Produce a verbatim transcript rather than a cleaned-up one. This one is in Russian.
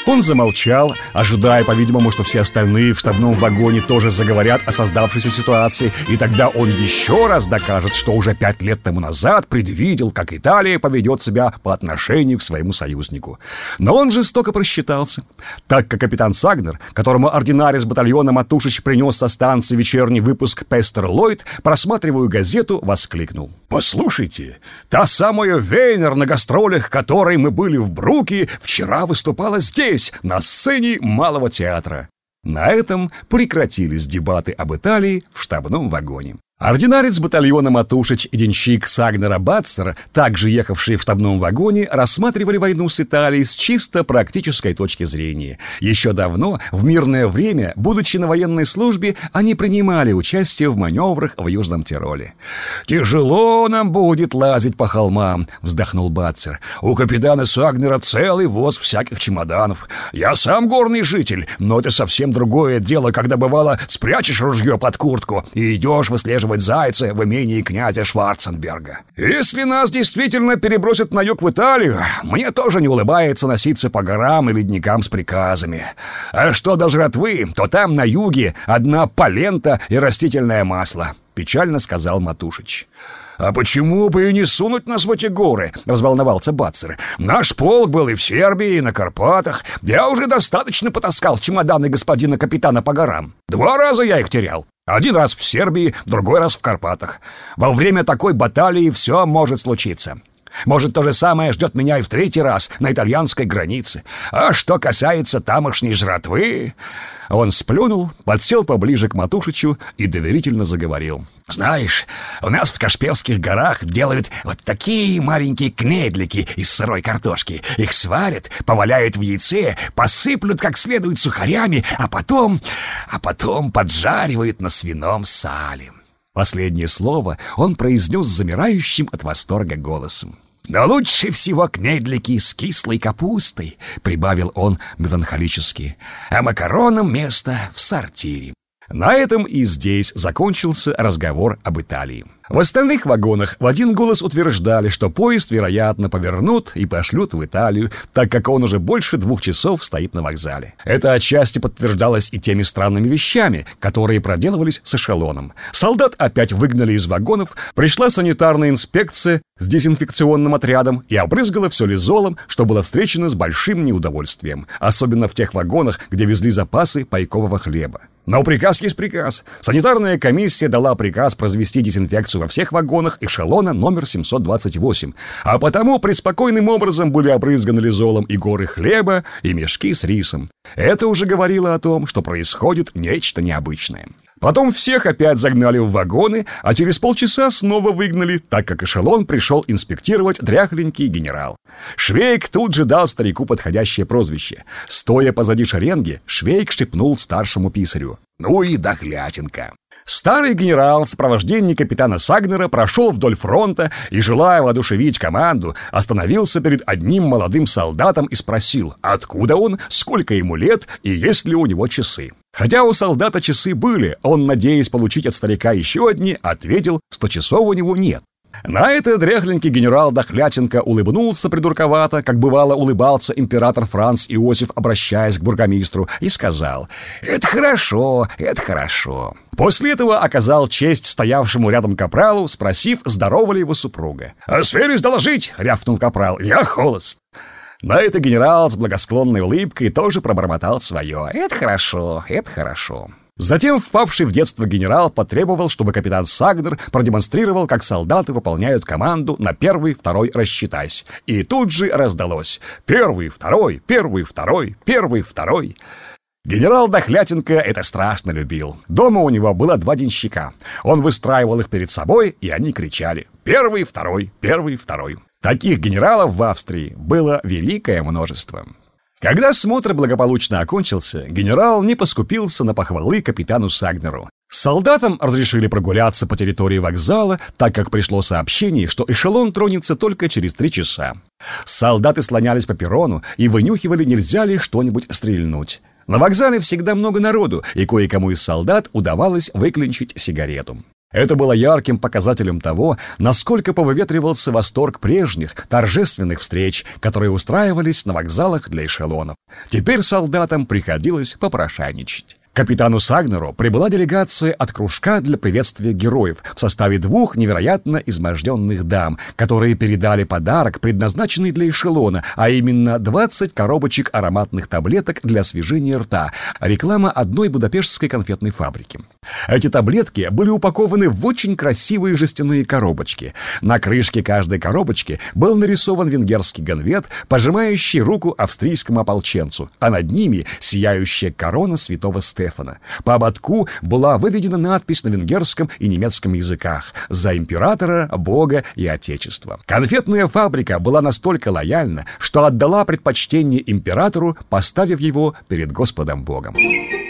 Он замолчал, ожидая, по-видимому, что все остальные в штабном вагоне тоже заговорят о создавшейся ситуации, и тогда он еще раз докажет, что уже пять лет тому назад предвидел, как Италия поведет себя по отношению к своему союзнику. Но он жестоко просчитался, так как капитан Сагнер, которому ординарец батальона Матушич принес со станции вечерний выпуск «Пестер Ллойд», просматривая газету, воскликнул: «Послушайте, та самая Вейнер, на гастролях которой мы были в Бруке, вчера выступала здесь, на сцене Малого театра». На этом прекратились дебаты об Италии в штабном вагоне. Ординарец батальона Матушич и денщик Сагнера Бацер, также ехавшие в штабном вагоне, рассматривали войну с Италией с чисто практической точки зрения. Еще давно, в мирное время, будучи на военной службе, они принимали участие в маневрах в Южном Тироле. «Тяжело нам будет лазить по холмам», — вздохнул Бацер. «У капитана Сагнера целый воз всяких чемоданов. Я сам горный житель, но это совсем другое дело, когда, бывало, спрячешь ружье под куртку и идешь выслеживать зайца в имении князя Шварценберга. Если нас действительно перебросят на юг в Италию, мне тоже не улыбается носиться по горам и ледникам с приказами. А что до жратвы, то там на юге одна полента и растительное масло», — печально сказал Матушич. «А почему бы и не сунуть нас в эти горы?» — разволновался Бацер. «Наш полк был и в Сербии, и на Карпатах. Я уже достаточно потаскал чемоданы господина капитана по горам. Два раза я их терял. Один раз в Сербии, другой раз в Карпатах. Во время такой баталии все может случиться. Может, то же самое ждет меня и в третий раз на итальянской границе. А что касается тамошней жратвы...» Он сплюнул, подсел поближе к Матушичу и доверительно заговорил. «Знаешь, у нас в Кашперских горах делают вот такие маленькие кнедлики из сырой картошки. Их сварят, поваляют в яйце, посыплют как следует сухарями, а потом... а потом поджаривают на свином сале». Последнее слово он произнес замирающим от восторга голосом. «Но лучше всего кнедлики с кислой капустой», — прибавил он меланхолически, «а макаронам место в сортире». На этом и здесь закончился разговор об Италии. В остальных вагонах в один голос утверждали, что поезд, вероятно, повернут и пошлют в Италию, так как он уже больше двух часов стоит на вокзале. Это отчасти подтверждалось и теми странными вещами, которые проделывались с эшелоном. Солдат опять выгнали из вагонов, пришла санитарная инспекция с дезинфекционным отрядом и обрызгала все лизолом, что было встречено с большим неудовольствием, особенно в тех вагонах, где везли запасы пайкового хлеба. Но приказ есть приказ. Санитарная комиссия дала приказ произвести дезинфекцию во всех вагонах эшелона номер семьсот двадцать восемь, а потому преспокойным образом были обрызганы лизолом и горы хлеба, и мешки с рисом. Это уже говорило о том, что происходит нечто необычное. Потом всех опять загнали в вагоны, а через полчаса снова выгнали, так как эшелон пришел инспектировать дряхленький генерал. Швейк тут же дал старику подходящее прозвище. Стоя позади шеренги, Швейк шепнул старшему писарю: «Ну и дохлятинка». Старый генерал в сопровождении капитана Сагнера прошел вдоль фронта и, желая воодушевить команду, остановился перед одним молодым солдатом и спросил, откуда он, сколько ему лет и есть ли у него часы. Хотя у солдата часы были, он, надеясь получить от старика еще одни, ответил, что часов у него нет. На это дряхленький генерал Дохлятенко улыбнулся придурковато, как бывало улыбался император Франц Иосиф, обращаясь к бургомистру, и сказал: «Это хорошо, это хорошо». После этого оказал честь стоявшему рядом капралу, спросив, здорова ли его супруга. «Осмелюсь доложить», — рявкнул капрал, — «я холост». На это генерал с благосклонной улыбкой тоже пробормотал свое: «Это хорошо, это хорошо». Затем впавший в детство генерал потребовал, чтобы капитан Сагнер продемонстрировал, как солдаты выполняют команду на первый, второй, рассчитайся. И тут же раздалось: «Первый, второй, первый, второй, первый, второй». Генерал Дохлятенко это страшно любил. Дома у него было два денщика. Он выстраивал их перед собой, и они кричали: «Первый, второй, первый, второй». Таких генералов в Австрии было великое множество. Когда смотр благополучно окончился, генерал не поскупился на похвалы капитану Сагнеру. Солдатам разрешили прогуляться по территории вокзала, так как пришло сообщение, что эшелон тронется только через три часа. Солдаты слонялись по перрону и вынюхивали, нельзя ли что-нибудь стрельнуть. На вокзале всегда много народу, и кое-кому из солдат удавалось выклинчить сигарету. Это было ярким показателем того, насколько повыветривался восторг прежних торжественных встреч, которые устраивались на вокзалах для эшелонов. Теперь солдатам приходилось попрошайничать. К капитану Сагнеру прибыла делегация от кружка для приветствия героев в составе двух невероятно изможденных дам, которые передали подарок, предназначенный для эшелона, а именно двадцать коробочек ароматных таблеток для освежения рта, реклама одной будапештской конфетной фабрики. Эти таблетки были упакованы в очень красивые жестяные коробочки. На крышке каждой коробочки был нарисован венгерский гонвет, пожимающий руку австрийскому ополченцу, а над ними сияющая корона святого Стефана. По ободку была выведена надпись на венгерском и немецком языках «За императора, Бога и Отечество». Конфетная фабрика была настолько лояльна, что отдала предпочтение императору, поставив его перед Господом Богом.